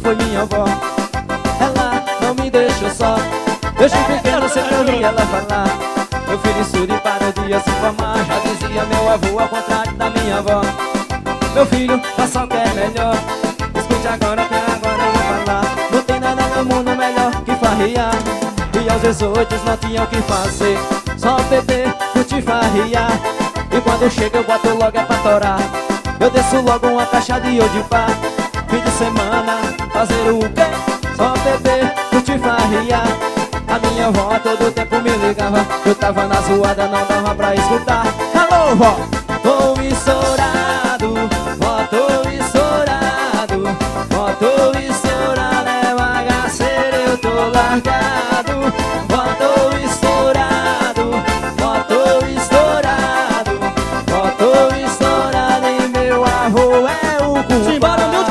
foi minha avó. Ela não me deixou só. Desde pequeno sempre ouvi ela falar: meu filho estude para o dia se formar. Já dizia meu avô ao contrário da minha avó: meu filho, faça o que é melhor. Escute agora que agora eu vou falar. Não tem nada no mundo melhor que farriar. E aos 18 não tinha o que fazer, só beber, curtir, farriar. E quando chega eu boto logo é pra torar. Eu desço logo uma caixa de odipá. Fim de semana, fazer o quê? Só beber, curtir, farriar. A minha avó todo tempo me ligava. Eu tava na zoada, não dava pra escutar. Alô, vó! Tô estourado, vó, tô estourado. Vó, tô estourado, é bagaceiro, eu tô largado. Vó, tô estourado, vó, tô estourado. Vó, tô estourado e meu avô é o culpado. Simbora, meu...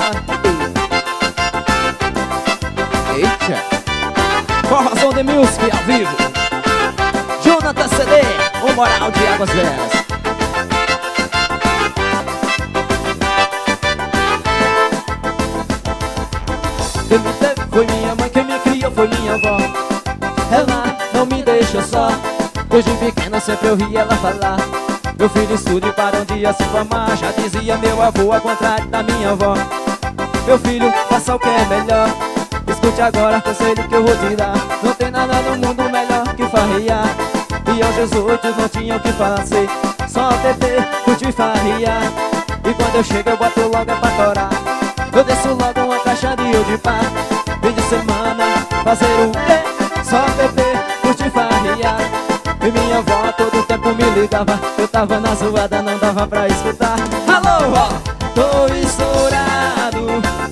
Eita! Forrozão de Music ao vivo. Jonathan CD, o moral de Águas Veras. Quem me teve foi minha mãe, quem me criou foi minha avó. Ela não me deixou só. Desde pequeno sempre ouvi ela falar: meu filho estude para um dia se formar. Já dizia meu avô ao contrário da minha avó: meu filho, faça o que é melhor. Escute agora o conselho que eu vou te dar. Não tem nada no mundo melhor que farriar. E aos 18 não tinha o que fazer, só beber, curtir, farriar. E quando eu chego eu boto logo é pra torar. Eu desço logo uma caixa de odipá. Fim de semana, fazer o quê? Só beber, curtir, farriar. E minha avó todo tempo me ligava. Eu tava na zoada, não dava pra escutar. Alô, vó! Tô estourado,